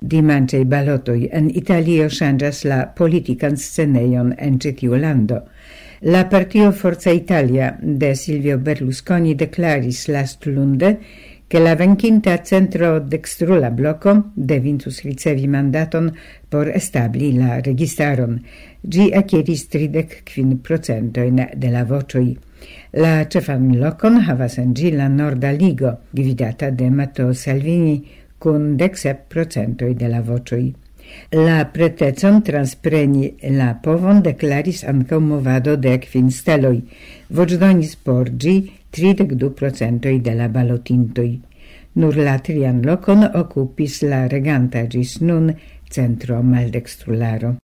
dimanĉaj balotoj en Italio ŝanĝas la politikan scenejon en ĉi tiu lando. La partio Forza Italia de Silvio Berlusconi deklaris lastlunde che la venkinta centro-dextrula bloco devintus ricevi mandaton por establi la registaron. Gi acquiris 35% de la vocioi. La ĉefan lokon havas en ĝi la Norda Ligo, gvidata de Matteo Salvini, kun 17% de la vocioi. La pretecon transpreni la povon deklaris ankaŭ movado de Kvin Steloj. Voĉdonis por ĝi 32% de la balotintoj. Nur la trian lokon okupis la reganta ĝis nun centro maldekstrularo.